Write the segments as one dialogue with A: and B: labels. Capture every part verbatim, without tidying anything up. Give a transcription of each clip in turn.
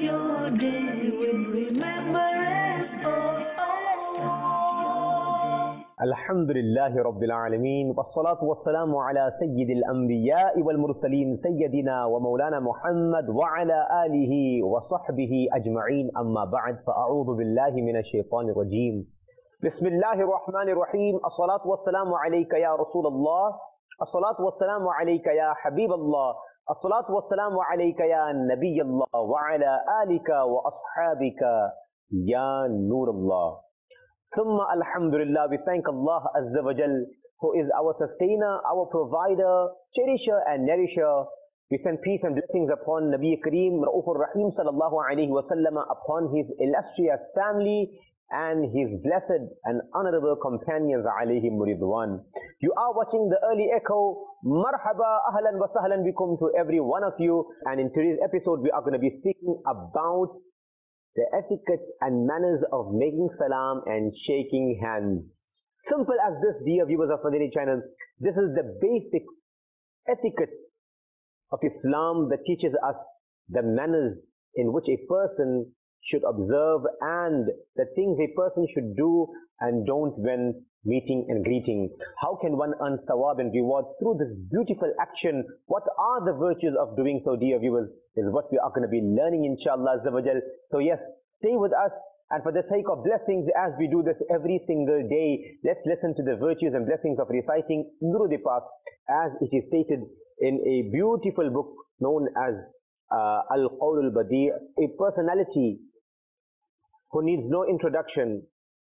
A: your day with remembrance of Allah.
B: Alhamdulillahi Rabbil Alameen, wassalatu wassalamu ala Sayyidil Anbiya wal Mursaleen, Sayyidina wa Maulana Muhammad wa ala alihi wa sahbihi ajma'een, amma ba'd, fa'a'udhu billahi minash shaitanir rajeem. Bismillahir Rahmanir Rahim. As-salatu wassalamu alayka ya Rasulullah. As-salatu wassalamu alayka ya Habiballah. As-salatu wassalamu alayka ya Nabiyallah wa ala alika wa ashabika ya Nurullah. Thumma alhamdulillah, we thank Allah Azza wa Jal, who is our sustainer, our provider, cherisher and nourisher. We send peace and blessings upon Nabi Kareem, Ra'ufur Rahim sallallahu alayhi wa sallam, upon his illustrious family and his blessed and honorable companions alayhim ridwan. You are watching the Early Echo. Marhaba, ahlan wa sahlan bikum to every one of you. And in today's episode, we are going to be speaking about the etiquette and manners of making salam and shaking hands. Simple as this, dear viewers of Madani channel. This is the basic etiquette of Islam that teaches us the manners in which a person should observe and the things a person should do and don't when meeting and greeting. How can one earn thawab and reward through this beautiful action? What are the virtues of doing so, dear viewers, is what we are going to be learning, inshallah Azza wa Jal. So yes, stay with us, and for the sake of blessings, as we do this every single day, let's listen to the virtues and blessings of reciting Durud Pak, as it is stated in a beautiful book known as uh, Al-Qawl Al-Badi', a personality who needs no introduction.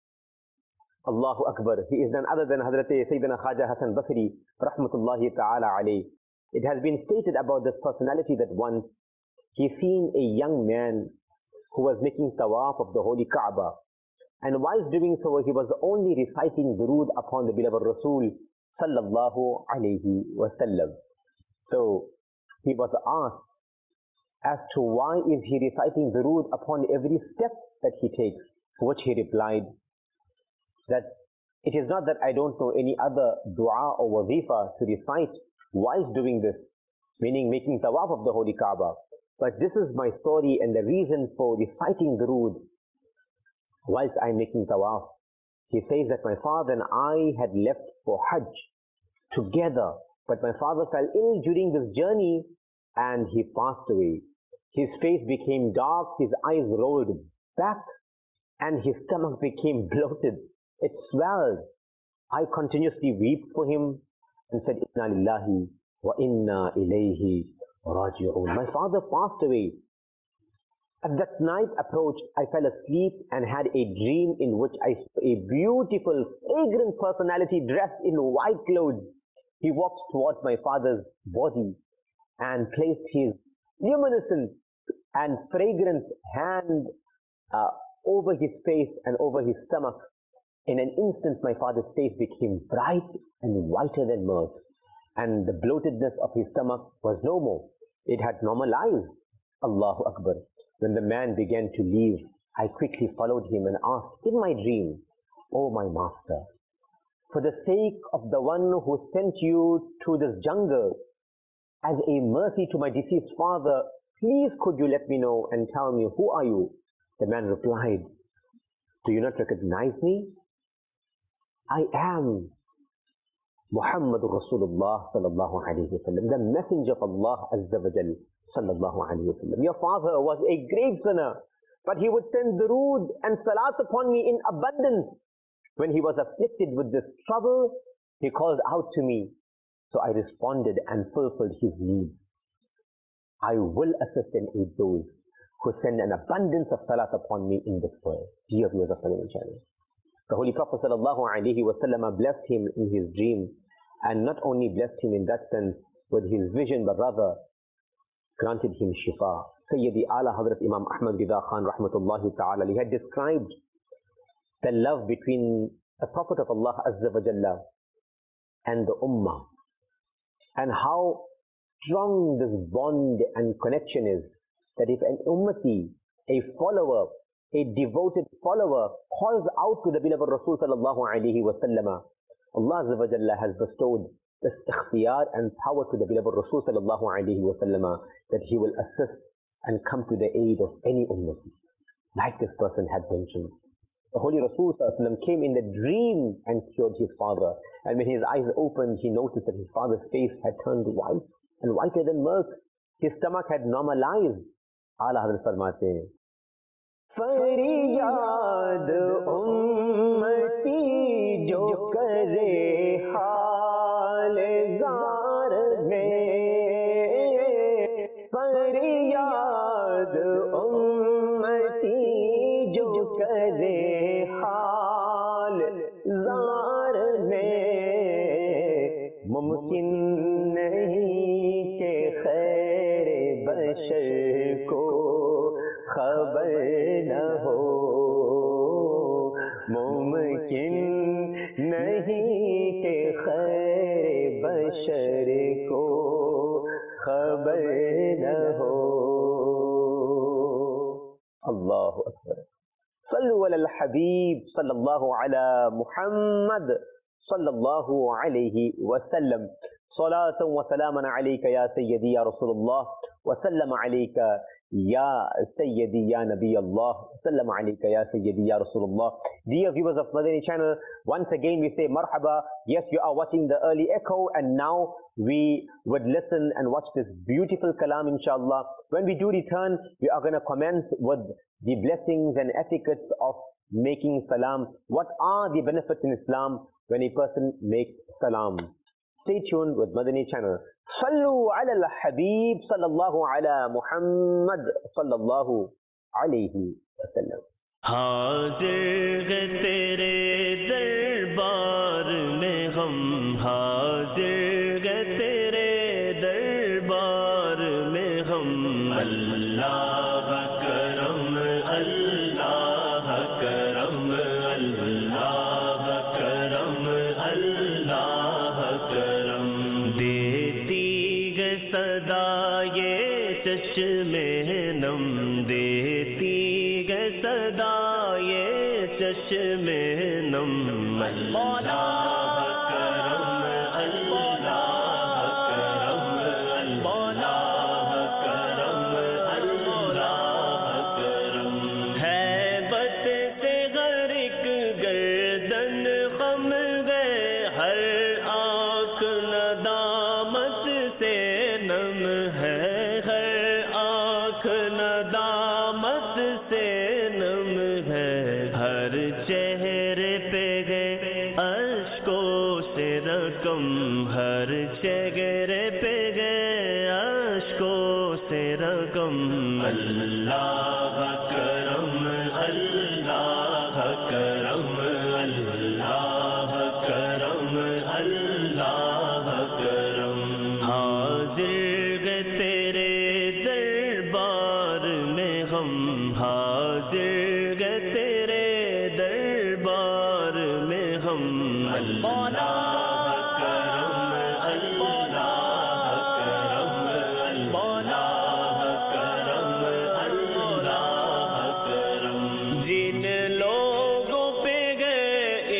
B: Allahu Akbar. He is none other than Hazrat Sayyidina Khaja Hasan Basri Rahmatullahi Ta'ala alayh. It has been stated about this personality that once he seen a young man who was making tawaf of the holy Kaaba, and whilst doing so he was only reciting durood upon the beloved Rasul Sallallahu Alayhi Wasallam. So he was asked as to why is he reciting durood upon every step that he takes, to which he replied that it is not that I don't know any other dua or wazifa to recite whilst doing this, meaning making tawaf of the holy Kaaba, but this is my story and the reason for reciting durood whilst I'm making tawaf. He says that my father and I had left for Hajj together, but my father fell ill during this journey and he passed away. His face became dark, his eyes rolled back, and his stomach became bloated. It swelled. I continuously wept for him and said, Inna lillahi wa inna ilayhi raji'un. My father passed away. As that night approached, I fell asleep and had a dream in which I saw a beautiful, fragrant personality dressed in white clothes. He walked towards my father's body and placed his luminescent and fragrant hand uh, over his face and over his stomach. In an instant, my father's face became bright and whiter than mirth, and the bloatedness of his stomach was no more. It had normalized. Allahu Akbar. When the man began to leave, I quickly followed him and asked in my dream, O my master, for the sake of the one who sent you to this jungle as a mercy to my deceased father, please could you let me know and tell me, who are you? The man replied, do you not recognize me? I am Muhammadur Rasulullah sallallahu alayhi wa sallam, the messenger of Allah Azza wa Jal sallallahu alayhi wa sallam. Your father was a great sinner, but he would send durood and salat upon me in abundance. When he was afflicted with this trouble, he called out to me. So I responded and fulfilled his needs. I will assist and aid those who send an abundance of salat upon me in this world. Dear viewers of the channel, the Holy Prophet sallallahu alayhi wa sallam blessed him in his dream, and not only blessed him in that sense with his vision, but rather granted him shifa. Sayyidi Ala Hazrat Imam Ahmad Rida Khan rahmatullahi ta'ala, he had described the love between the Prophet of Allah Azza wa Jalla and the Ummah, and how strong this bond and connection is, that if an ummati, a follower, a devoted follower calls out to the beloved Rasul sallallahu alayhi wa sallam, Allah Azza wa Jalla has bestowed this ikhtiyar and power to the beloved Rasul sallallahu alayhi wa sallam, that he will assist and come to the aid of any ummati, like this person had mentioned. The Holy Rasul came in the dream and cured his father. And when his eyes opened, he noticed that his father's face had turned white and whiter than milk. His stomach had normalized. Ala Hazrat farmate hain, Faryad ummati jo kare haal zar mein, Faryad ummati jo kare حال زار میں ممکن نہیں کہ خیر بشر کو خبر نہ ہو، ممکن نہیں کہ خیر بشر کو خبر نہ ہو. اللہ اکبر. صلو علی الحبیب صلی اللہ علی محمد صلی اللہ علیہ وسلم. صلاة و سلاما علیک یا سیدی یا رسول اللہ وسلم علیک یا سیدی یا نبی اللہ وسلم علیک یا سیدی یا رسول اللہ. Dear viewers of Madani channel, once again we say marhaba. Yes, you are watching the early echo, and now we would listen and watch this beautiful kalam inshallah. When we do return, we are going to commence with the blessings and etiquettes of making salam. What are the benefits in Islam when a person makes salam? Stay tuned with Madani channel. Sallu ala al-Habib sallallahu ala Muhammad sallallahu alayhi wa sallam.
C: حاضر ہے تیرے دربار میں ہم، حاضر ہے تیرے دربار میں ہم. اللہ کرم اللہ کرم اللہ کرم اللہ کرم. دیتی ہے صدا یہ چشمے نم، دیتی ہے صدا یہ چشمے نم. مولا کرم اللہ کرم مولا کرم اللہ کرم. ہے بت سے غرق گردن خم گئے، ہر آنکھ ندامت سے نم ہے، ہر آنکھ ندامت سے نم ہے. ہر چہرے پہ گئے اشکوں سے رقم، ہر چہرے پہ گئے اشکوں سے رقم. اللہ کرم اللہ کرم اللہ کرم اللہ کرم. حاضر ہے تیرے دربار میں ہم، حاضر ہے تیرے دربار میں ہم. مولا کرم اللہ کرم مولا کرم اللہ کرم. جن لوگوں پہ گئے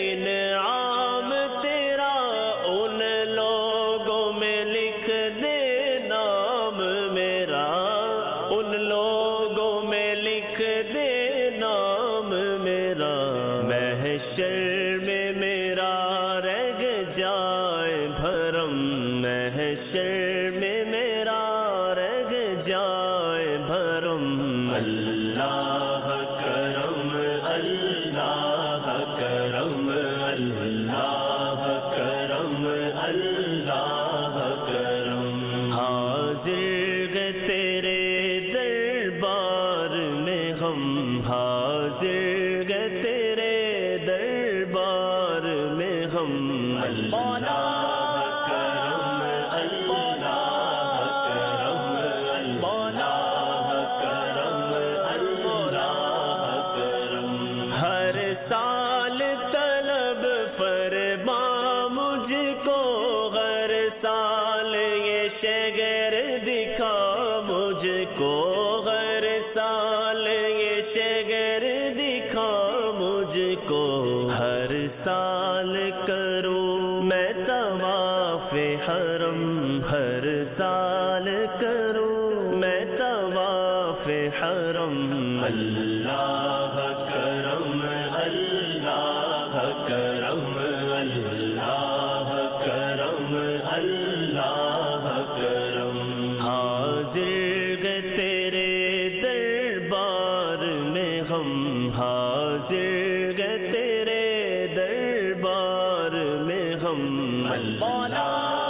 C: انعام تیرا، ان لوگوں میں لکھ دے نام میرا، ان لوگوں میں لکھ دے نام میرا. محشر میں میرا رہ جائے بھرم، محشر میں میرا رہ جائے بھرم. اللہ کرم اللہ کرم اللہ کرم اللہ کرم. حاضر ہے تیرے دربار میں ہم، حاضر ہے تیرے دربار میں ہم. مولا کرم اللہ کرم مولا کرم اللہ کرم. ہر سال طلب فرما مجھ کو، ہر سال یہ شگر دکھا مجھ کو، ہر سال یہ شگر دکھا مجھ کو. ہر سال کروں میں طواف حرم، ہر سال کروں میں طواف پہ حرم اللہ کرم اللہ کرم اللہ کرم اللہ کرم حاضر گئے تیرے دربار میں ہم حاضر گئے تیرے دربار میں ہم مولا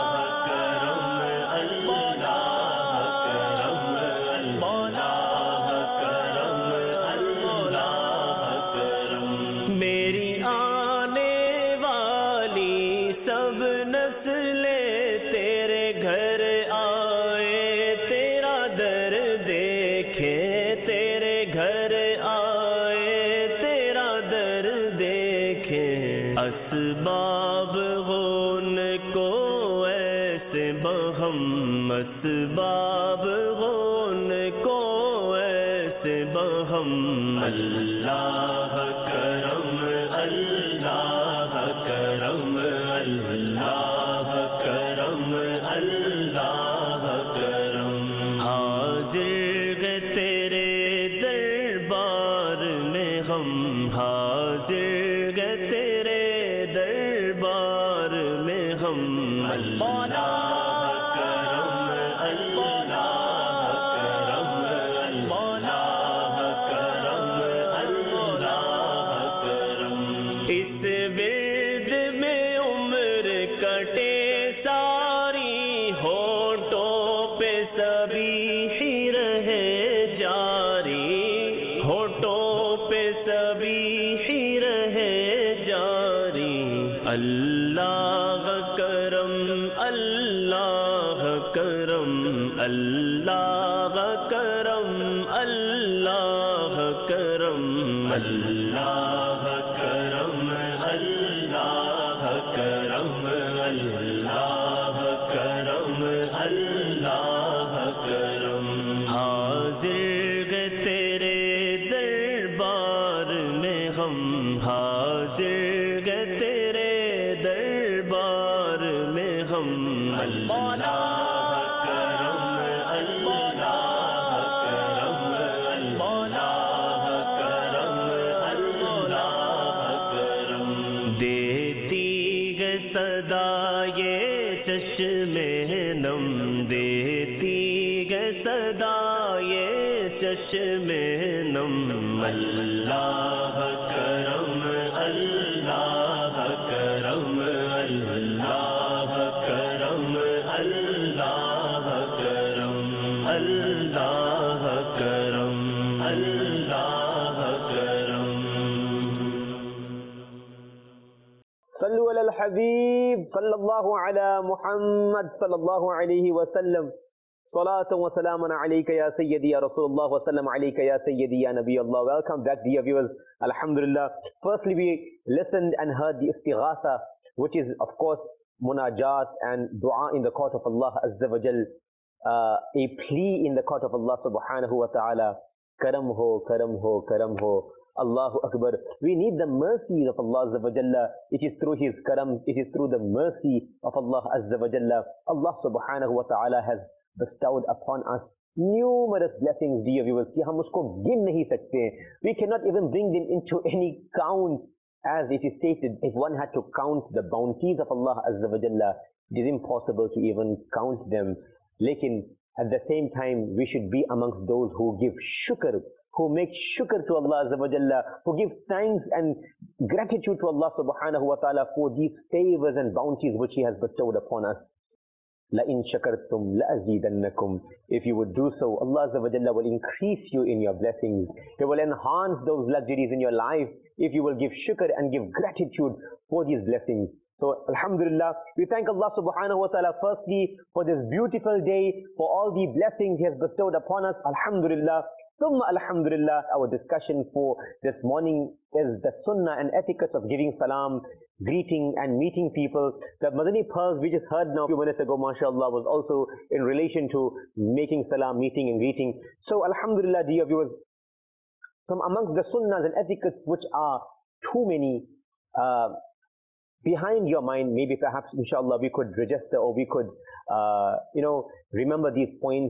C: اسباب غون کو ایسے بہم اسباب غون کو ایسے بہم اللہ کرم اللہ کرم اللہ کرم اللہ کرم حاضر گئے تیرے دربار میں ہم حاضر گئے تیرے دربار میں ہم مولا کرم اللہ کرم مولا کرم اللہ کرم اس ورد میں عمر کٹے ساری ہونٹوں پہ سبھی ہی رہے جاری ہونٹوں پہ سبھی ہی رہے اللہ کرم اللہ کرم اللہ کرم اللہ کرم اللہ کرم اللہ کرم اللہ کرم اللہ کرم حاضر گئے تیرے دربار میں ہم حاضر گئے تیرے دربار میں ہم مولا کرم اللہ کرم مولا کرم اللہ کرم دیتی گئے صدا یہ چشمے نم دیتی گئے صدا یہ چشمے نم اللہ کرم اللہ کرم اللہ کرم اللہ کرم اللہ کرم اللہ کرم
B: صلو علی الحبیب صلی اللہ علی محمد صلی اللہ علیہ وسلم صلاة و سلام علیکہ یا سیدی یا رسول اللہ وسلم علیکہ یا سیدی یا نبی اللہ. Welcome back dear viewers. Alhamdulillah. Firstly we listened and heard the istighatha, which is of course munajat and dua in the court of Allah Azza wa Jal, uh, a plea in the court of Allah subhanahu wa ta'ala. Karam ho, karam ho, karam ho. Allahu Akbar. We need the mercy of Allah Azza wa Jalla. It is through His karam, it is through the mercy of Allah Azza wa Jalla. Allah subhanahu wa ta'ala has bestowed upon us numerous blessings, dear viewers, ki hum usko gin nahi sakte. We cannot even bring them into any count. As it is stated, if one had to count the bounties of Allah Azza wa Jalla, it is impossible to even count them. Lekin at the same time, we should be amongst those who give shukr, who make shukr to Allah Azza wa Jalla, who give thanks and gratitude to Allah subhanahu wa ta'ala for these favors and bounties which He has bestowed upon us. لَإِن شَكَرْتُمْ لَأَزِيدَنَّكُمْ. If you would do so, Allah Azza wa Jalla will increase you in your blessings. He will enhance those luxuries in your life if you will give shukr and give gratitude for these blessings. So, alhamdulillah, we thank Allah subhanahu wa ta'ala firstly for this beautiful day, for all the blessings He has bestowed upon us. Alhamdulillah. Thumma alhamdulillah, our discussion for this morning is the sunnah and etiquette of giving salam, greeting and meeting people. The Madani Pearls we just heard now a few minutes ago, mashallah, was also in relation to making salam, meeting and greeting. So alhamdulillah, dear viewers, from amongst the sunnahs and etiquettes which are too many, uh, behind your mind, maybe perhaps inshallah we could register or we could, uh, you know, remember these points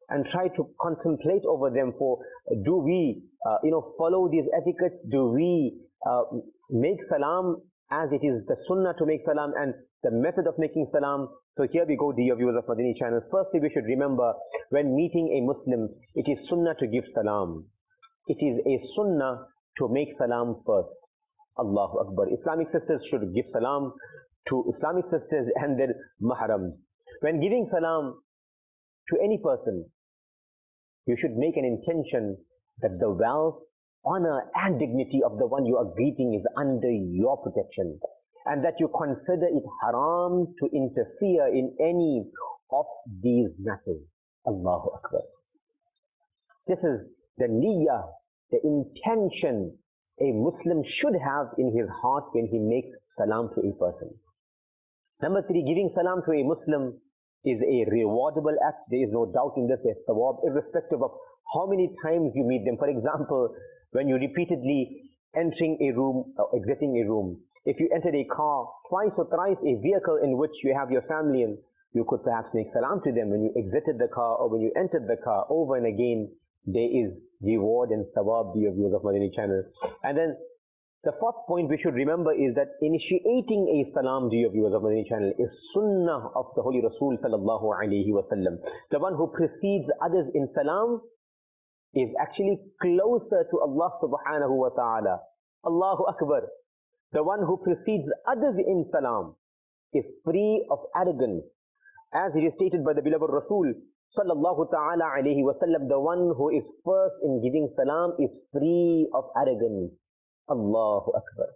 B: and try to contemplate over them for, do we, uh, you know, follow these etiquettes? Do we uh, make salam as it is the sunnah to make salam and the method of making salam? So here we go, dear viewers of Madani channel. Firstly, we should remember, when meeting a Muslim, it is sunnah to give salam. It is a sunnah to make salam first. Allahu Akbar. Islamic sisters should give salam to Islamic sisters and their mahrams. When giving salam to any person, you should make an intention that the wealth, honor and dignity of the one you are greeting is under your protection, and that you consider it haram to interfere in any of these matters. Allahu Akbar. This is the niyyah, the intention a Muslim should have in his heart when he makes salam to a person. Number three, giving salam to a Muslim is a rewardable act. There is no doubt in this. There's thawab, irrespective of how many times you meet them. For example, when you're repeatedly entering a room or exiting a room, if you entered a car twice or thrice, a vehicle in which you have your family in, you could perhaps make salam to them when you exited the car or when you entered the car. Over and again, there is reward and thawab, dear viewers of Madani channel. And then the fourth point we should remember is that initiating a salam, dear viewers of Madani channel, is sunnah of the Holy Rasul sallallahu alayhi wa sallam. The one who precedes others in salam is actually closer to Allah subhanahu wa ta'ala. Allahu Akbar. The one who precedes others in salam is free of arrogance. As it is stated by the beloved Rasul sallallahu ta'ala alayhi wa sallam, the one who is first in giving salam is free of arrogance. Allahu Akbar.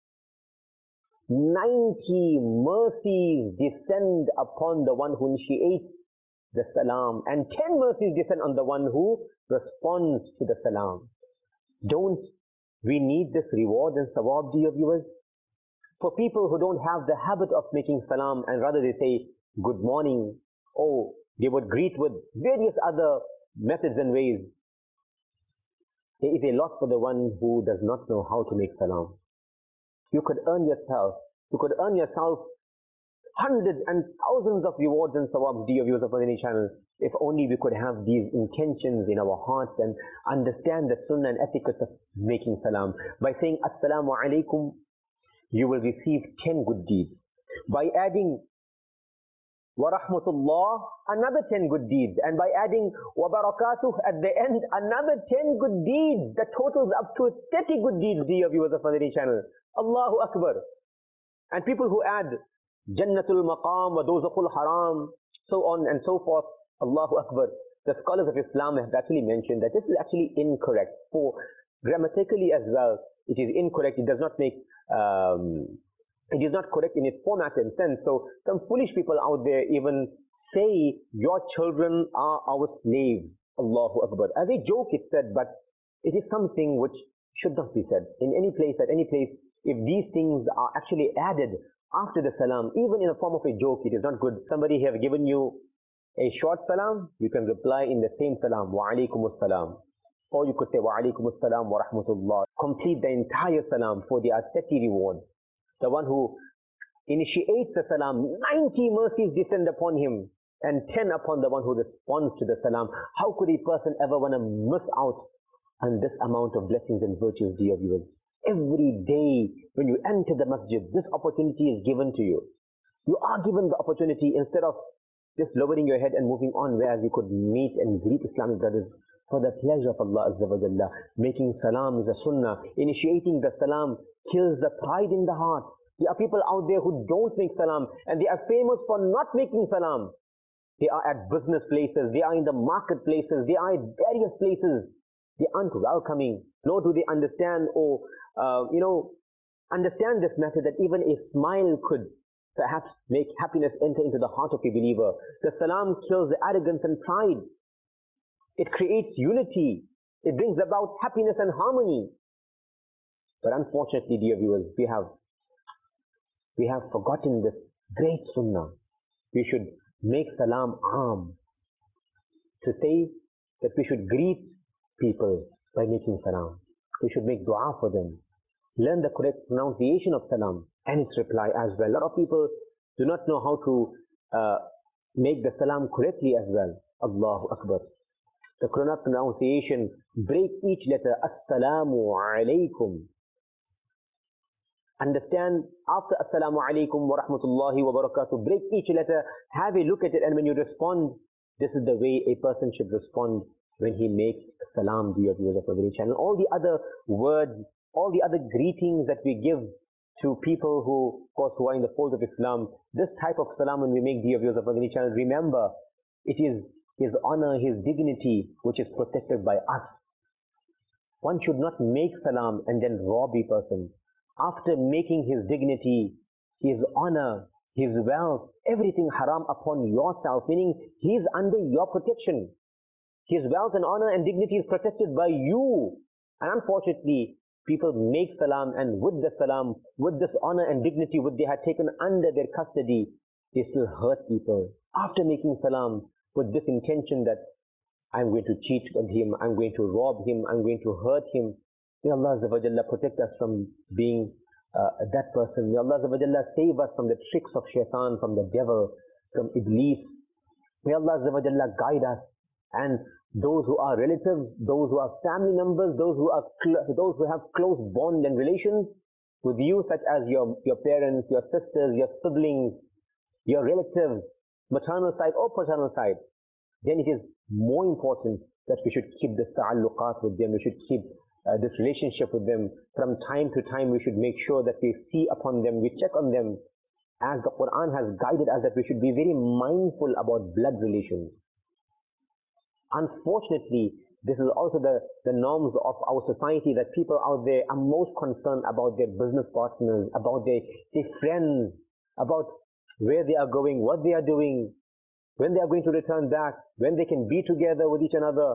B: ninety mercies descend upon the one who initiates the salam, and ten mercies descend on the one who responds to the salam. Don't we need this reward and thawab, dear viewers? For people who don't have the habit of making salam and rather they say good morning, or they would greet with various other methods and ways, there is a lot for the one who does not know how to make salam. You could earn yourself, you could earn yourself hundreds and thousands of rewards and thawabs, dear viewers of Madani channel, if only we could have these intentions in our hearts and understand the sunnah and etiquette of making salam. By saying assalamu alaikum, you will receive ten good deeds. By adding wa rahmatullah, another ten good deeds. And by adding wa barakatuh at the end, another ten good deeds. That totals up to thirty good deeds, dear viewers of Madani channel. Allahu Akbar. And people who add Jannatul Maqam wa Dozaqul Haram, so on and so forth, Allahu Akbar. The scholars of Islam have actually mentioned that this is actually incorrect. For grammatically as well, it is incorrect. It does not make, um, it is not correct in its format and sense. So some foolish people out there even say, your children are our slaves. Allahu Akbar. As a joke it's said, but it is something which should not be said. In any place, at any place, if these things are actually added after the salam, even in the form of a joke, it is not good. Somebody have given you a short salam, you can reply in the same salam, wa alaikum assalam. Or you could say, wa alaikum assalam wa rahmatullah. Complete the entire salam for the thirty rewards. The one who initiates the salam, ninety mercies descend upon him, and ten upon the one who responds to the salam. How could a person ever want to miss out on this amount of blessings and virtues, dear viewers? Every day when you enter the masjid, this opportunity is given to you. You are given the opportunity, instead of just lowering your head and moving on, whereas you could meet and greet Islamic brothers for the pleasure of Allah Azza wa Jalla. Making salam is a sunnah. Initiating the salam kills the pride in the heart. There are people out there who don't make salam, and they are famous for not making salam. They are at business places, they are in the marketplaces, they are at various places. They aren't welcoming, nor do they understand or, uh, you know, understand this method that even a smile could perhaps make happiness enter into the heart of a believer. The salam kills the arrogance and pride. It creates unity. It brings about happiness and harmony. But unfortunately, dear viewers, we have, we have forgotten this great sunnah. We should make salam aam. To say that we should greet people by making salam. We should make dua for them. Learn the correct pronunciation of salam and its reply as well. A lot of people do not know how to uh, make the salam correctly as well. Allahu Akbar. the correct pronunciation, break each letter, Assalamu alaikum. Understand, after Assalamu alaikum wa rahmatullahi wa barakatuh, break each letter, have a look at it, and when you respond, this is the way a person should respond when he makes salam, dear viewers of our channel. All the other words, all the other greetings that we give to people who, of course, who are in the fold of Islam, this type of salam when we make, dear viewers of our channel, remember, it is his honor, his dignity, which is protected by us. One should not make salam and then rob a person. After making his dignity, his honor, his wealth, everything haram upon yourself, meaning he is under your protection. His wealth and honor and dignity is protected by you. And unfortunately, people make salam, and with the salam, with this honor and dignity which they had taken under their custody, they still hurt people. After making salam, with this intention that I'm going to cheat on him, I'm going to rob him, I'm going to hurt him. May Allah Azza wa Jalla protect us from being uh, that person. May Allah Azza wa Jalla save us from the tricks of shaitan, from the devil, from Iblis. May Allah Azza wa Jalla guide us, and those who are relatives, those who are family members, those who are those who have close bond and relations with you, such as your, your parents, your sisters, your siblings, your relatives, maternal side or paternal side, then it is more important that we should keep this ta'alluqat with them, we should keep uh, this relationship with them. From time to time we should make sure that we see upon them, we check on them, as the Quran has guided us that we should be very mindful about blood relations. Unfortunately, this is also the, the norms of our society, that people out there are most concerned about their business partners, about their, their friends, about where they are going, what they are doing, when they are going to return back, when they can be together with each another,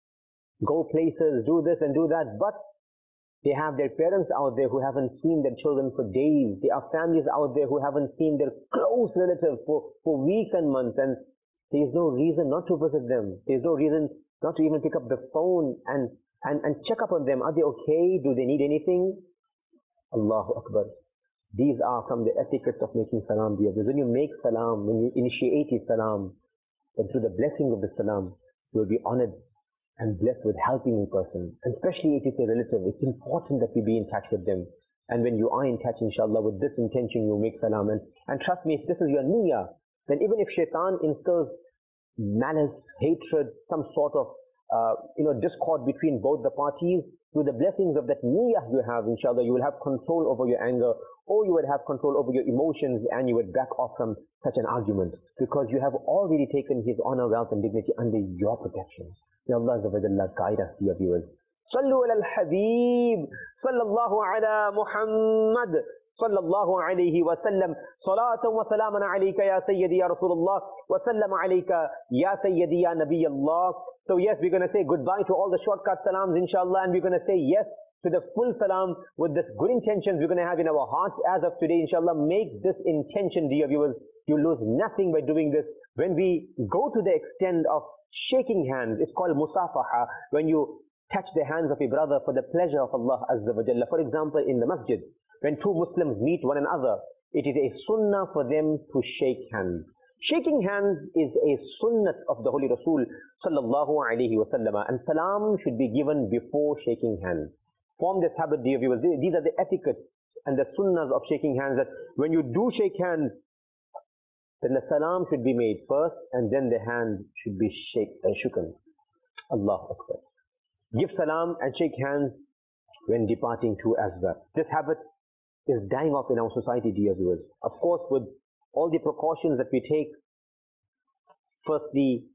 B: go places, do this and do that. But they have their parents out there who haven't seen their children for days. There are families out there who haven't seen their close relatives for, for weeks and months, and there is no reason not to visit them. There is no reason not to even pick up the phone and, and, and check up on them. Are they okay? Do they need anything? Allahu Akbar. These are from the etiquettes of making salam, dear brothers. When you make salam, when you initiate a salam, then through the blessing of the salam, you will be honored and blessed with helping a person. And especially if it's a relative, it's important that we be in touch with them. And when you are in touch, inshallah, with this intention, you make salam. And, and trust me, if this is your niyyah, then even if shaitan instills malice, hatred, some sort of uh, you know, discord between both the parties, through the blessings of that niyyah you have, inshallah, you will have control over your anger, or you would have control over your emotions, and you would back off from such an argument, because you have already taken his honor, wealth and dignity under your protection. May Allah Azza wa Jalla guide us, dear viewers. Sallu ala al-Habib, sallallahu ala Muhammad, sallallahu alayhi wa sallam, salatan wa salaman alayka ya Sayyidi ya Rasulullah, wa sallam alayka ya Sayyidi ya Nabi Allah. So yes, we're going to say goodbye to all the shortcut salams, inshallah, and we're going to say yes to the full salam with this good intentions we're going to have in our hearts as of today, inshallah. Make this intention, dear viewers. You lose nothing by doing this. When we go to the extent of shaking hands, it's called musafaha, when you touch the hands of a brother for the pleasure of Allah Azza wa Jalla. For example, in the masjid, when two Muslims meet one another, it is a sunnah for them to shake hands. Shaking hands is a sunnah of the Holy Rasul sallallahu alayhi wa sallam, and salam should be given before shaking hands. Form this habit, dear viewers. These are the etiquettes and the sunnahs of shaking hands, that when you do shake hands, then the salam should be made first, and then the hand should be shake, uh, shooken. Allahu Akbar. Give salam and shake hands when departing too as well. This habit is dying off in our society, dear viewers. Of course, with all the precautions that we take, firstly,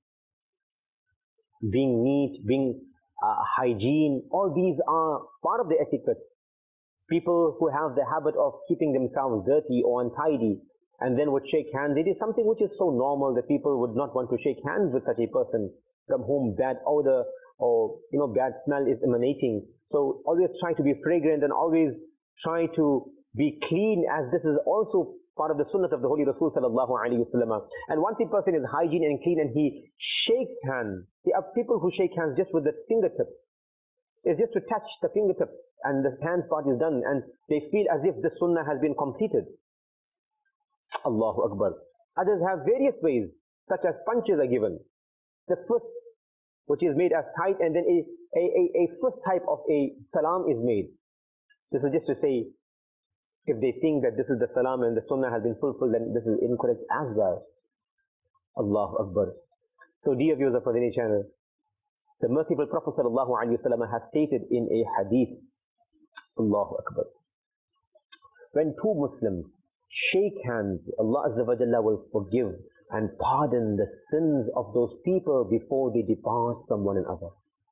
B: being neat, being uh, hygiene, all these are part of the etiquette. People who have the habit of keeping themselves dirty or untidy and then would shake hands, it is something which is so normal that people would not want to shake hands with such a person from whom bad odor or you know bad smell is emanating. So always try to be fragrant and always try to be clean, as this is also part of the sunnah of the Holy Rasul sallallahu alayhi wa sallam. And once a person is hygiene and clean and he shakes hands, there are people who shake hands just with the fingertips. It's just to touch the fingertips and the hand part is done, and they feel as if the sunnah has been completed. Allahu Akbar. Others have various ways, such as punches are given. The first which is made as tight, and then a, a, a, a first type of a salam is made. This is just to say, if they think that this is the salam and the sunnah has been fulfilled, then this is incorrect as well. Allahu Akbar. So dear viewers of Madani channel, the merciful Prophet sallallahu alaihi wasallam has stated in a hadith, Allahu Akbar, when two Muslims shake hands, Allah Azza wa Jalla will forgive and pardon the sins of those people before they depart from one another.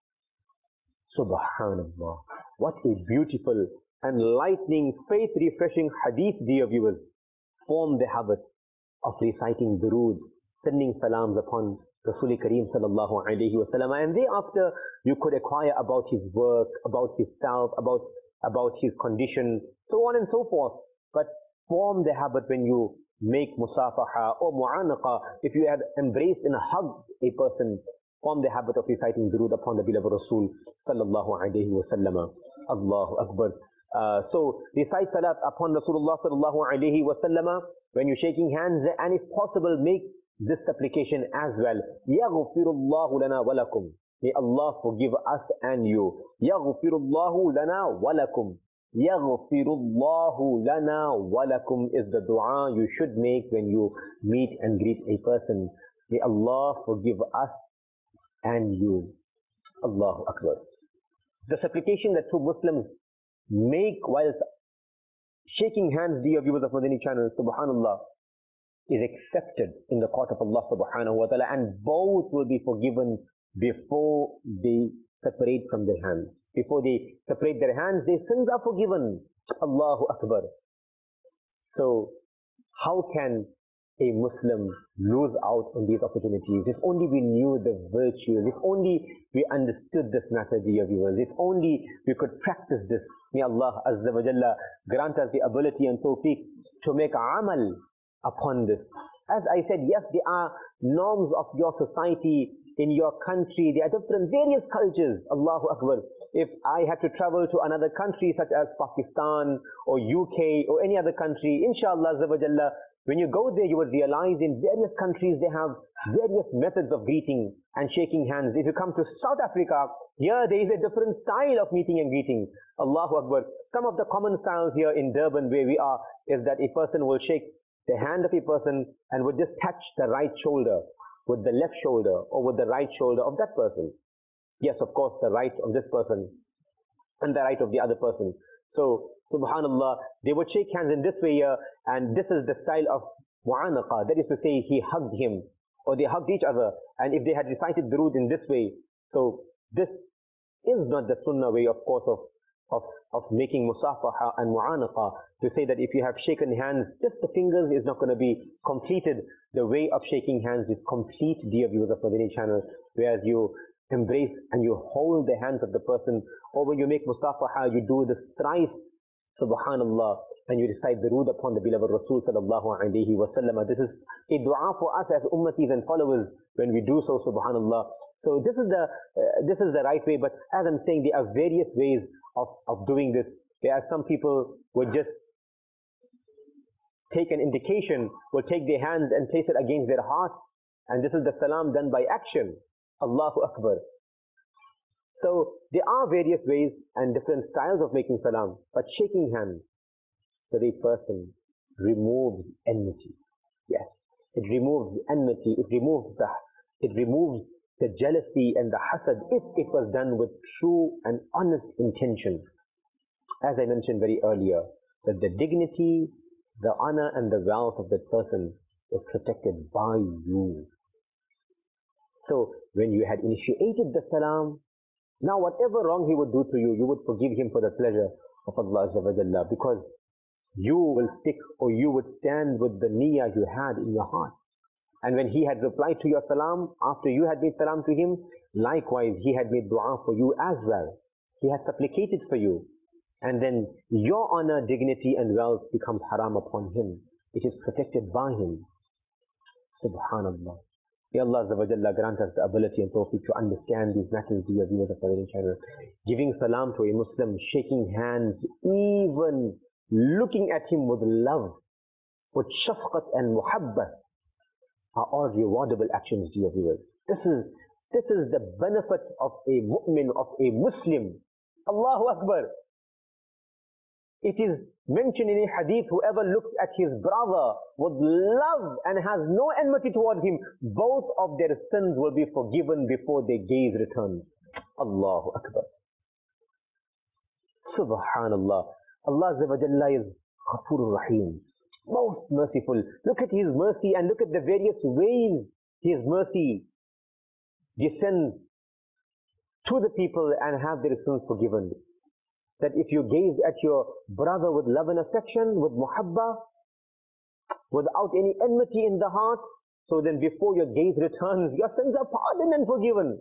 B: Subhanallah. What a beautiful, enlightening, faith-refreshing hadith, dear viewers. Form the habit of reciting durood, sending salams upon Rasul Kareem sallallahu alayhi wa sallam, and thereafter you could acquire about his work, about his self, about, about his condition, so on and so forth. But form the habit when you make musafaha or mu'anaqa, if you have embraced and hugged a person, form the habit of reciting durood upon the beloved Rasul sallallahu alayhi wa sallam. Allahu Akbar. Uh, so recite salat upon Rasulullah sallallahu alayhi wa sallam when you're shaking hands, and if possible make this supplication as well. Yaghfirullahu lana walakum. May Allah forgive us and you. Yaghfirullahu lana walakum. Yaghfirullahu lana walakum is the dua you should make when you meet and greet a person. May Allah forgive us and you. Allahu Akbar. The supplication that two Muslims make whilst shaking hands, dear viewers of Madani channel, subhanallah, is accepted in the court of Allah subhanahu wa ta'ala, and both will be forgiven before they separate from their hands. Before they separate their hands, their sins are forgiven. Allahu Akbar. So how can a Muslim lose out on these opportunities? If only we knew the virtues, if only we understood this matter, dear viewers, if only we could practice this. May Allah Azza wa Jalla grant us the ability and tawfiq to make amal upon this. As I said, yes, there are norms of your society, in your country, there are different, various cultures. Allahu Akbar. If I had to travel to another country such as Pakistan or U K or any other country, inshallah Azza wa Jalla, when you go there, you will realize in various countries they have various methods of greeting and shaking hands. If you come to South Africa, here there is a different style of meeting and greeting. Allahu Akbar. Some of the common styles here in Durban, where we are, is that a person will shake the hand of a person and would just touch the right shoulder with the left shoulder or with the right shoulder of that person. Yes, of course, the right of this person and the right of the other person. So, subhanallah, they would shake hands in this way here, and this is the style of mu'anaqa. That is to say, he hugged him, or they hugged each other, and if they had recited durood in this way, so this is not the sunnah way, of course, of Of, of making musafaha and mu'anaqa, to say that if you have shaken hands, just the fingers is not going to be completed. The way of shaking hands is complete, dear viewers of Madani channel, whereas you embrace and you hold the hands of the person, or when you make musafaha, you do this thrice, subhanallah, and you recite the durood upon the beloved Rasul sallallahu alayhi wa sallam. This is a dua for us as ummatis and followers when we do so, subhanallah. So this is the uh, this is the right way, but as I'm saying, there are various ways of, of doing this. There are some people would just take an indication, will take their hands and place it against their heart, and this is the salam done by action. Allahu Akbar. So there are various ways and different styles of making salam, but shaking hands with a person removes enmity. Yes, it removes enmity, it removes the, it removes the jealousy and the hasad, if it was done with true and honest intention. As I mentioned very earlier, that the dignity, the honor and the wealth of that person is protected by you. So when you had initiated the salam, now whatever wrong he would do to you, you would forgive him for the pleasure of Allah Azza wa Jalla, because you will stick, or you would stand with the niyyah you had in your heart. And when he had replied to your salam, after you had made salam to him, likewise he had made dua for you as well. He had supplicated for you. And then your honor, dignity and wealth becomes haram upon him. It is protected by him. Subhanallah. May Allah Azza wa Jalla grant us the ability and tawfiq to understand these matters, dear viewers of our channel. Giving salam to a Muslim, shaking hands, even looking at him with love, with shafqat and muhabbat, are all rewardable actions, dear viewers. This is This is the benefit of a mu'min, of a Muslim. Allahu Akbar. It is mentioned in a hadith, whoever looks at his brother with love and has no enmity towards him, both of their sins will be forgiven before their gaze returns. Allahu Akbar. Subhanallah. Allah Azza wa Jalla is Ghafurur Rahim, most merciful. Look at His mercy and look at the various ways His mercy descends to the people and have their sins forgiven. That if you gaze at your brother with love and affection, with muhabba, without any enmity in the heart, so then before your gaze returns, your sins are pardoned and forgiven.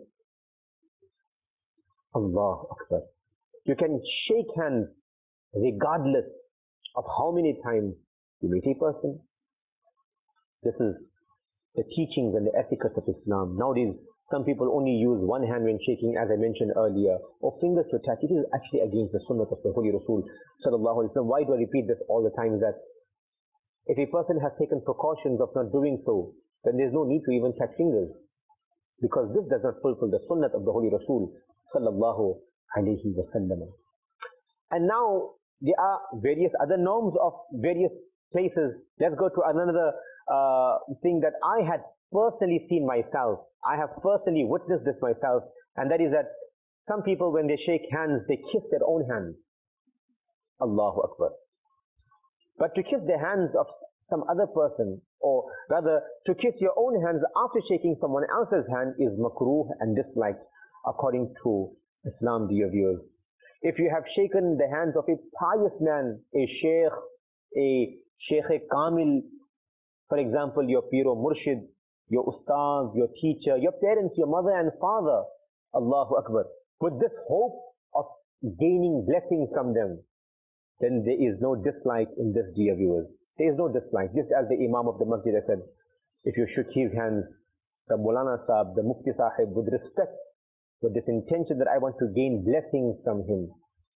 B: Allahu Akbar. You can shake hands regardless of how many times you meet a person. This is the teachings and the etiquette of Islam. Nowadays, some people only use one hand when shaking, as I mentioned earlier, or fingers to touch. It is actually against the sunnah of the Holy Rasul sallallahu alaihi wasallam. Why do I repeat this all the time? That if a person has taken precautions of not doing so, then there's no need to even touch fingers, because this does not fulfill the sunnah of the Holy Rasul sallallahu alaihi wasallam. And now there are various other norms of various places. Let's go to another uh, thing that I had personally seen myself. I have personally witnessed this myself, and that is that some people, when they shake hands, they kiss their own hands. Allahu Akbar. But to kiss the hands of some other person, or rather to kiss your own hands after shaking someone else's hand, is makruh and disliked according to Islam, dear viewers. If you have shaken the hands of a pious man, a sheikh, a sheikh kamil, for example, your piro murshid, your ustaz, your teacher, your parents, your mother and father, Allahu Akbar, with this hope of gaining blessings from them, then there is no dislike in this, dear viewers. There is no dislike. Just as the Imam of the Masjid said, if you shook his hands, the Mulana Sahib, the Mufti Sahib, with respect, with this intention that I want to gain blessings from him,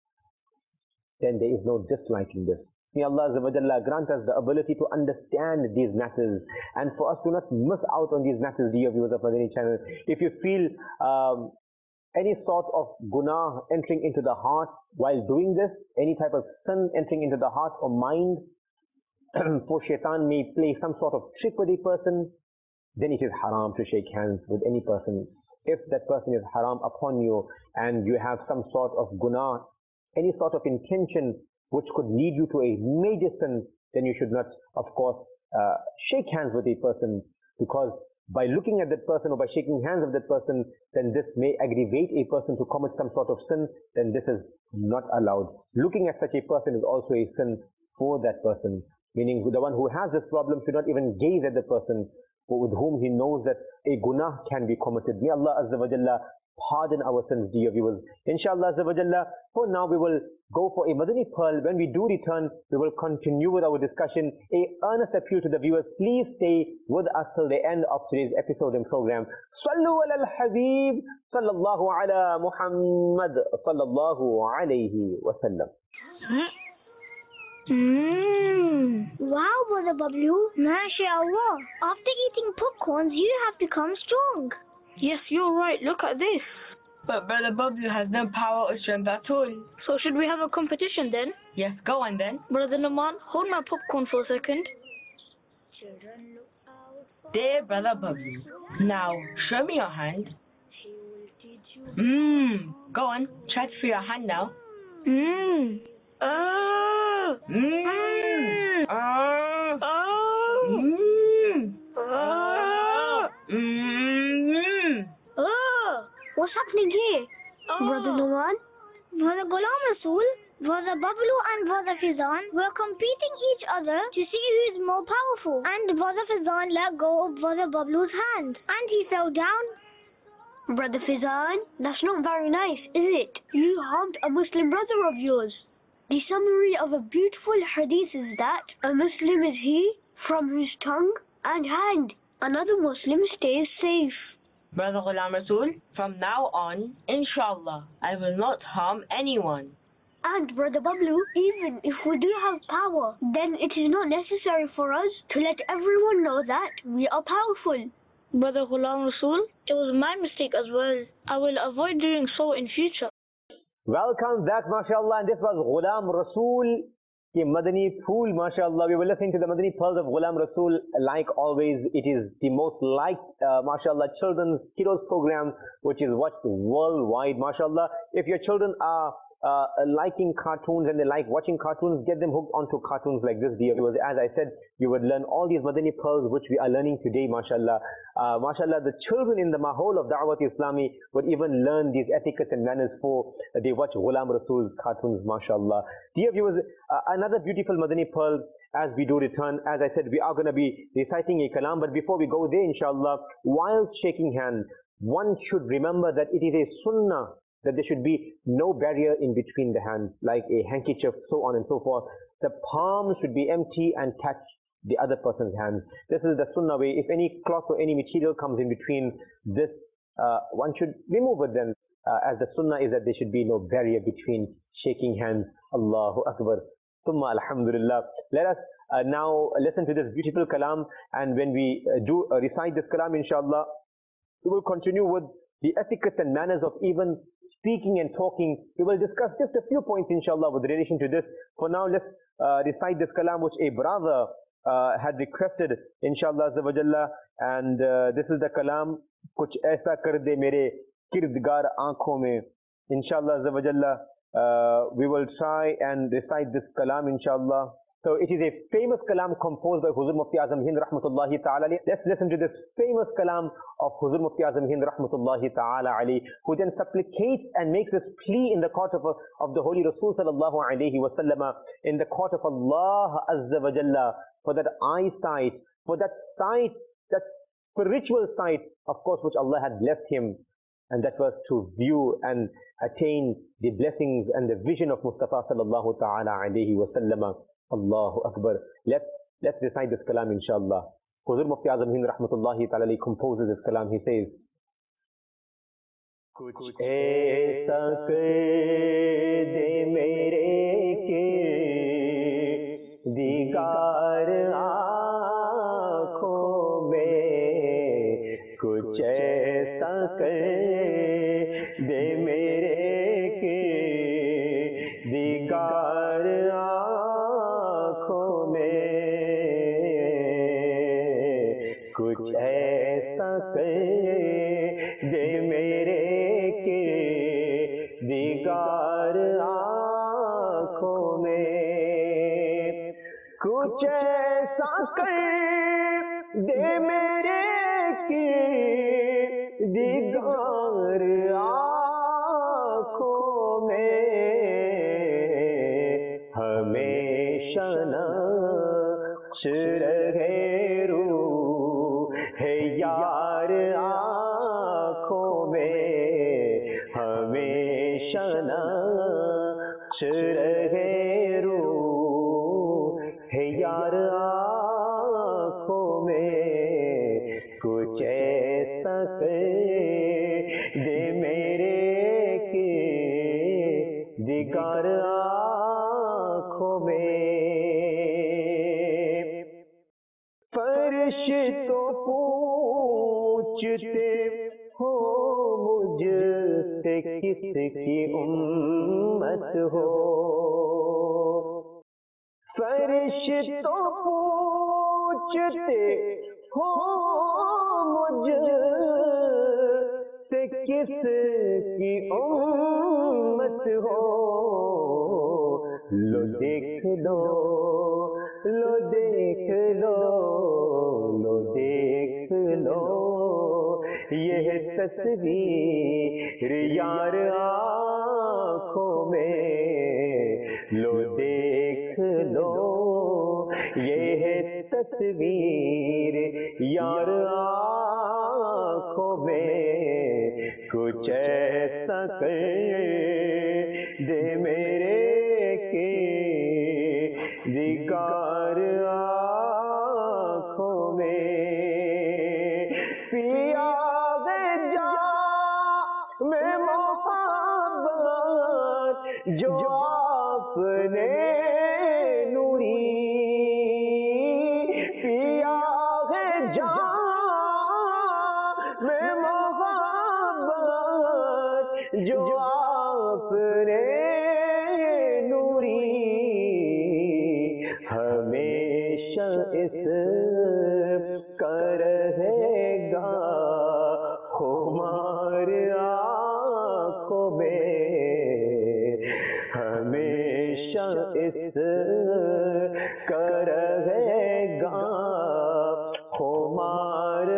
B: then there is no dislike in this. May Allah Azza wa Jalla grant us the ability to understand these matters, and for us to not miss out on these matters, dear viewers of Madani channel. If you feel um, any sort of guna entering into the heart while doing this, any type of sin entering into the heart or mind, for shaitan may play some sort of trick with a person, then it is haram to shake hands with any person. If that person is haram upon you and you have some sort of guna, any sort of intention which could lead you to a major sin, then you should not, of course, uh, shake hands with a person, because by looking at that person or by shaking hands with that person, then this may aggravate a person to commit some sort of sin, then this is not allowed. Looking at such a person is also a sin for that person, meaning the one who has this problem should not even gaze at the person with whom he knows that a gunah can be committed. May Allah Azza wa Jalla pardon our sins, dear viewers. Inshallah Azza wa Jalla, for now we will go for a Madani Pearl. When we do return, we will continue with our discussion. A earnest appeal to the viewers, please stay with us till the end of today's episode and program. Sallu ala al-Habib, sallallahu ala Muhammad, sallallahu alayhi wa sallam.
D: Mmm. Wow, Brother Bablu. MashaAllah. After eating popcorns, you have become strong.
E: Yes, you're right. Look at this. But Brother Bablu has no power or strength at all.
D: So should we have a competition then?
E: Yes, go on then.
D: Brother Numan, hold my popcorn for a second.
E: Dear Brother Bablu, now show me your hand. Mmm. Go on. Try to feel your hand now.
D: Mmm. Oh.
E: Mmm. Oh.
D: Oh.
E: Mmm.
D: Oh.
E: Mmm.
D: Oh. What's happening here?
E: Oh.
D: Brother Numan, Brother Ghulam Rasool, Brother Bablu and Brother Fizan were competing each other to see who is more powerful. And Brother Fizan let go of Brother Bablu's hand and he fell down. Brother Fizan, that's not very nice, is it? You harmed a Muslim brother of yours. The summary of a beautiful hadith is that a Muslim is he from whose tongue and hand another Muslim stays safe.
E: Brother Ghulam Rasool, from now on, inshallah, I will not harm anyone.
D: And Brother Bablu, even if we do have power, then it is not necessary for us to let everyone know that we are powerful. Brother Ghulam Rasool, it was my mistake as well. I will avoid doing so in future.
B: Welcome back, mashallah. And this was Ghulam Rasool ki Madani Phool, mashallah. We were listening to the Madani Pearls of Ghulam Rasool. Like always, it is the most liked, uh, mashallah, children's kiddos program, which is watched worldwide, mashallah. If your children are uh, liking cartoons and they like watching cartoons, get them hooked onto cartoons like this, dear viewers. As I said, you would learn all these Madani Pearls which we are learning today, mashallah. Uh, mashallah, the children in the Mahol of Da'wat Islami would even learn these etiquettes and manners for uh, they watch Ghulam Rasool's cartoons, mashallah. Dear viewers, uh, another beautiful Madani Pearl as we do return. As I said, we are going to be reciting a kalam, but before we go there, inshallah, while shaking hands, one should remember that it is a sunnah that there should be no barrier in between the hands, like a handkerchief, so on and so forth. The palm should be empty and touch the other person's hands. This is the sunnah way. If any cloth or any material comes in between this, uh, one should remove it then, uh, as the sunnah is that there should be no barrier between shaking hands. Allahu Akbar. Thumma alhamdulillah. Let us uh, now listen to this beautiful kalam, and when we uh, do uh, recite this kalam, inshallah, we will continue with the etiquette and manners of even speaking and talking. We will discuss just a few points, inshallah, with relation to this. For now, let's uh, recite this kalam which a brother uh, had requested, inshallah azza wa jalla. And uh, this is the kalam, kuch aisa kar de mere kirdgar aankhon mein. Inshallah azza wa jalla, uh, we will try and recite this kalam, inshallah. So it is a famous kalam composed by Huzur Mufti Azam Hind rahmatullahi ta'ala alayhi. Let's listen to this famous kalam of Huzur Mufti Azam Hind rahmatullahi ta'ala alayhi, who then supplicates and makes this plea in the court of, of the Holy Rasul sallallahu alayhi wa sallam, in the court of Allah azza wa jalla, for that eyesight, for that sight, that spiritual sight, of course, which Allah had blessed him, and that was to view and attain the blessings and the vision of Mustafa sallallahu ta'ala alayhi wa sallam. Allahu Akbar. Let's, let's recite this kalam, inshallah. Huzur Mufti Azam Hind rahmatullahi ta'ala composes this kalam. He says, Kuch aisa kar de mere kirdigar aankhon mein, kuch aisa kar de mere kirdigar कुछ ऐसा कर दे मेरे किरदिगार आँखों में, कुछ ऐसा कर दे मेरे किरदिगार आँखों में, हमेशा नक्श रहे यार आँखों में, हमेशा नक्श रहे रूह है यार आँखों में, कुछ ऐसा कर दे मेरे किरदिगार आँखों में। फरिश्तों पूछते हो मुझसे किसकी उम्मत हो, फरिश्तों पूछते हो मुझसे किसकी उम्मत हो, लो देख लो लो देख लो लो देख लो यह तस्वीर यार आँखों में, लो देख लो यह तस्वीर यार आँखों में, कुछ ऐसा कर दे मेरे किरदिगार आँखों में। पिया दे जा में मोहब्बत जो आपने नूरी, पिया है जा इसका रहेगा खुमार आँखों में, हमेशा इसका रहेगा खुमार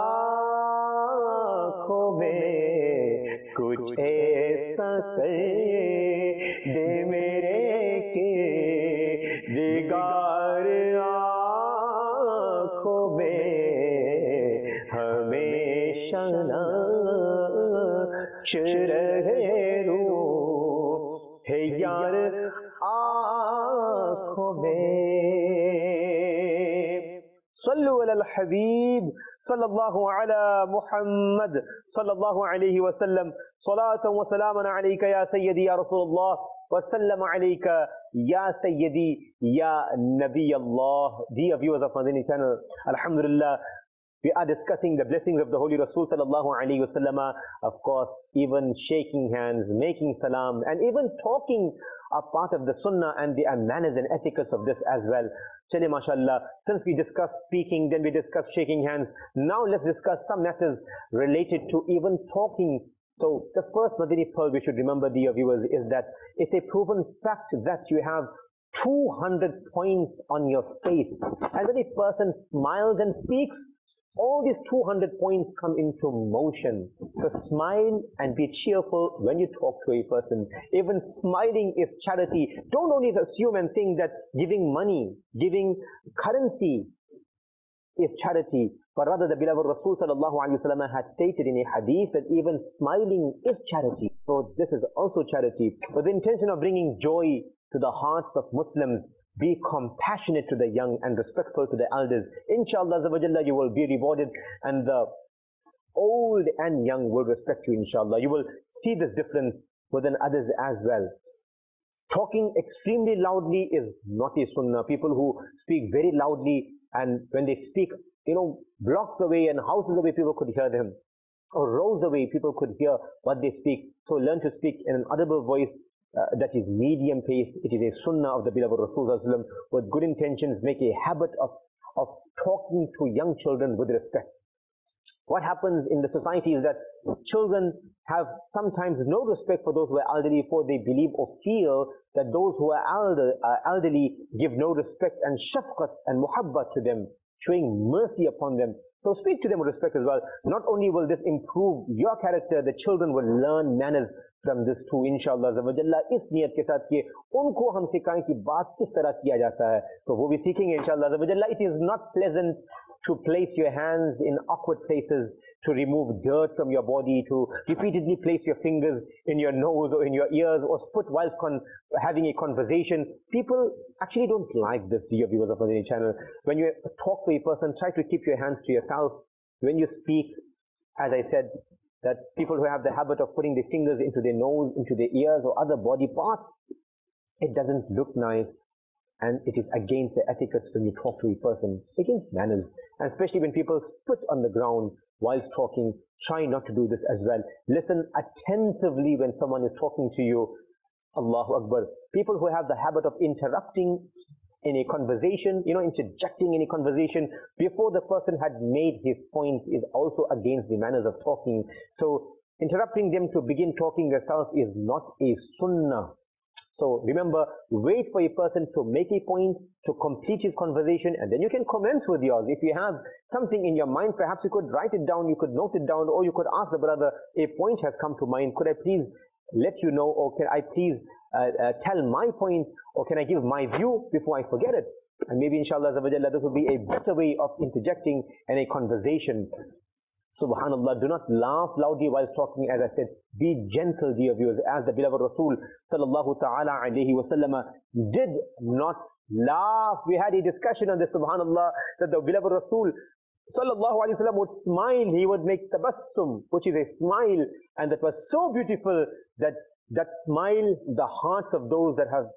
B: आँखों में, कुछ ऐसा कर दे मेरे के दिगार आँखों में, हमेशा नाच रहे रूह है यार आँखों में। सल्लु अलल हबीब सल्लल्लाहु अला मुहम्मद सल्लल्लाहु अलैहि वसल्लम, सलातन व सलामन अलैका या सय्यदी या रसूलल्लाह व सल्लम अलैका या Sayyadi ya Nabi Allah. Dear viewers of Madani channel, Alhamdulillah, we are discussing the blessings of the Holy Rasul sallallahu alaihi wasallam. Of course, even shaking hands, making salam, and even talking are part of the sunnah and the manners and etiquettes of this as well. Chale mashallah, since we discussed speaking, then we discussed shaking hands. Now let's discuss some matters related to even talking. So the first Madani pearl we should remember, dear viewers, is that it's a proven fact that you have two hundred points on your face, and when a person smiles and speaks, all these two hundred points come into motion. So smile and be cheerful when you talk to a person. Even smiling is charity. Don't only assume and think that giving money, giving currency is charity, but rather the beloved Rasul sallallahu alaihi wasallam had stated in a hadith that even smiling is charity. So this is also charity, with the intention of bringing joy to the hearts of Muslims. Be compassionate to the young and respectful to the elders. Inshallah you will be rewarded, and the old and young will respect you, inshallah. You will see this difference within others as well. Talking extremely loudly is not a sunnah. People who speak very loudly, and when they speak, you know, blocks away and houses away, people could hear them, or rows away, people could hear what they speak. So learn to speak in an audible voice Uh, that is medium pace. It is a sunnah of the beloved Rasul with good intentions. Make a habit of, of talking to young children with respect. What happens in the society is that children have sometimes no respect for those who are elderly, for they believe or feel that those who are elder, uh, elderly give no respect and shafqat and muhabbat to them, showing mercy upon them. So speak to them with respect as well. Not only will this improve your character, the children will learn manners from this too, inshallah ज़वजल्ला, इस नियत के साथ कि उनको हम सिखाएं कि बात किस तरह किया जाता है, तो वो भी सीखेंगे इंशाल्लाह ज़वजल्ला. It is not pleasant to place your hands in awkward places, to remove dirt from your body, to repeatedly place your fingers in your nose or in your ears, or spit whilst con having a conversation. People actually don't like this, dear viewers of Madani channel. When you talk to a person, try to keep your hands to yourself. When you speak, as I said, that people who have the habit of putting their fingers into their nose, into their ears or other body parts, it doesn't look nice, and it is against the etiquette when you talk to a person, against manners. And especially when people spit on the ground whilst talking, try not to do this as well. Listen attentively when someone is talking to you. Allahu Akbar. People who have the habit of interrupting in a conversation, you know, interjecting in a conversation before the person had made his point, is also against the manners of talking. So interrupting them to begin talking yourself is not a sunnah. So remember, wait for a person to make a point, to complete his conversation, and then you can commence with yours. If you have something in your mind, perhaps you could write it down, you could note it down, or you could ask the brother, a point has come to mind, could I please let you know, or can I please uh, uh, tell my point, or can I give my view before I forget it? And maybe inshallah this will be a better way of interjecting in a conversation. Subhanallah, do not laugh loudly while talking. As I said, be gentle, dear viewers, as the beloved Rasul sallallahu ta'ala alayhi wa sallam did not laugh. We had a discussion on this, subhanallah, that the beloved Rasul sallallahu alayhi wa sallam would smile. He would make tabassum, which is a smile, and that was so beautiful that that smile, the hearts of those that have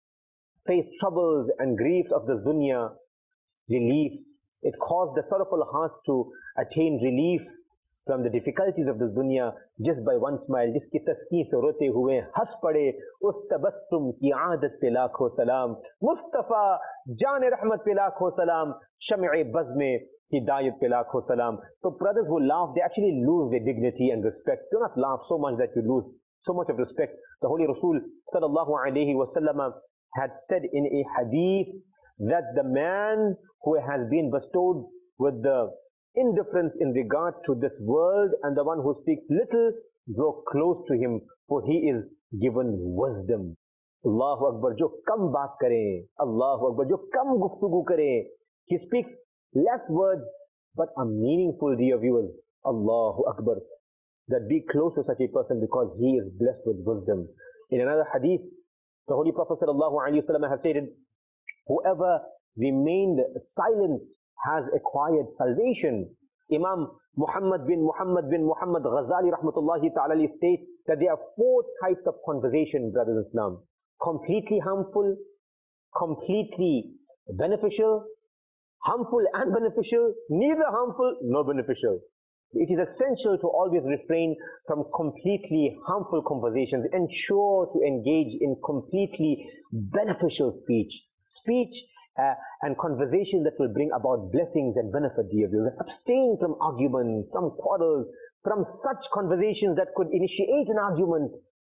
B: faced troubles and griefs of the dunya, relief. It caused the sorrowful hearts to attain relief from the difficulties of this dunya just by one smile. जिसकी तस्कीन से रोते हुए हंस पड़े, उस तबस्सुम की आदत पे लाखों सलाम. मुस्तफा जान रहमत पे लाखों सलाम, शम्ए बज़ में hidayat pe lakhon salam. So brothers who laugh, they actually lose their dignity and respect. Do not laugh so much that you lose so much of respect. The Holy Rasul sallallahu alayhi wa sallam had said in a hadith that the man who has been bestowed with the indifference in regard to this world and the one who speaks little, draw close to him, for he is given wisdom. Allahu Akbar. Jo kam baat kare, Allahu Akbar. Jo kam guftugu kare, he speaks less words but are meaningful, dear viewers. Allahu Akbar. That be close to such a person because he is blessed with wisdom. In another hadith, the Holy Prophet sallallahu alaihi wasallam has stated, whoever remained silent has acquired salvation. Imam Muhammad bin Muhammad bin Muhammad Ghazali rahmatullahi ta'ala states that there are four types of conversation, brothers in Islam. Completely harmful, completely beneficial, harmful and beneficial, neither harmful nor beneficial. It is essential to always refrain from completely harmful conversations. Ensure to engage in completely beneficial speech. Speech uh, and conversation that will bring about blessings and benefit, dear viewers. Abstain from arguments, from quarrels, from such conversations that could initiate an argument.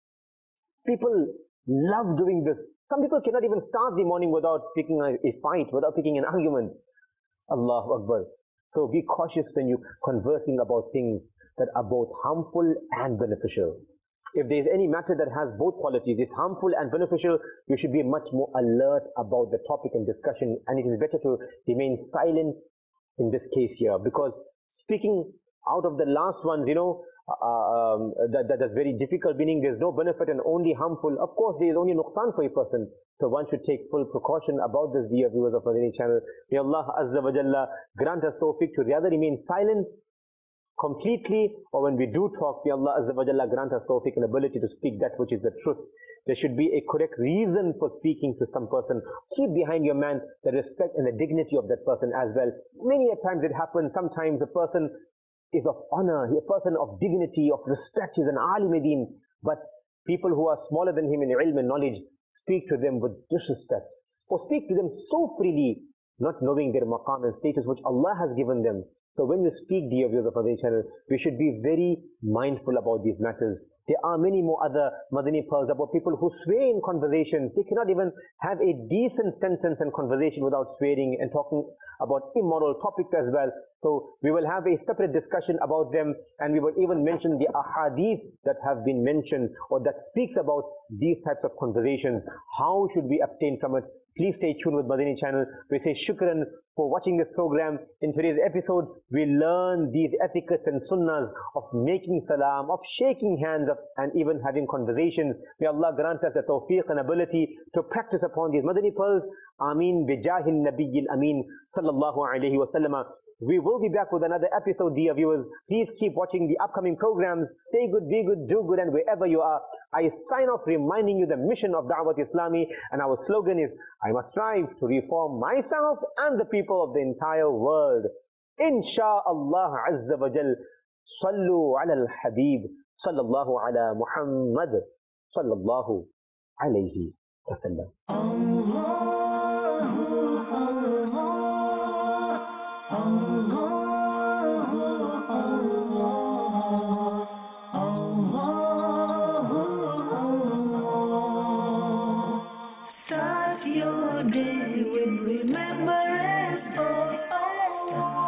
B: People love doing this. Some people cannot even start the morning without picking a, a fight, without picking an argument. Allahu Akbar. So be cautious when you're conversing about things that are both harmful and beneficial. If there is any matter that has both qualities, it's harmful and beneficial, you should be much more alert about the topic and discussion, and it is better to remain silent in this case here, because speaking out of the last ones, you know, uh, um, that, that, that's very difficult, meaning there's no benefit and only harmful. Of course, there is only nuqsan for a person. So one should take full precaution about this, dear viewers of Madani channel. May Allah Azza wa Jalla grant us tawfiq to rather remain silent completely, or when we do talk, may Allah Azza wa Jalla grant us tawfiq and ability to speak that which is the truth. There should be a correct reason for speaking to some person. Keep behind your man the respect and the dignity of that person as well. Many a times it happens, sometimes a person is of honor, a person of dignity, of respect, is an alim, but people who are smaller than him in ilm and knowledge speak to them with disrespect, or speak to them so freely, not knowing their maqam and status which Allah has given them. So when you speak, dear viewers of Madani channel, we should be very mindful about these matters. There are many more other Madani pearls about people who swear in conversations. They cannot even have a decent sentence and conversation without swearing and talking about immoral topics as well. So we will have a separate discussion about them, and we will even mention the ahadith that have been mentioned or that speaks about these types of conversations. How should we abstain from it? Please stay tuned with Madani channel. We say shukran for watching this program. In today's episode, we learn these etiquettes and sunnahs of making salam, of shaking hands, of, and even having conversations. May Allah grant us the tawfiq and ability to practice upon these Madani pearls. Ameen bijahin nabiyil ameen sallallahu alayhi wa sallam. We will be back with another episode, dear viewers. Please keep watching the upcoming programs. Stay good, be good, do good, and wherever you are, I sign off reminding you the mission of Da'wat Islami, and our slogan is, I must strive to reform myself and the people of the entire world. Insha'Allah Azza wa Jal. Sallu ala al-Habib. Sallallahu ala Muhammad. Sallallahu alayhi wa sallam.
A: Start your day with remembrance of Allah.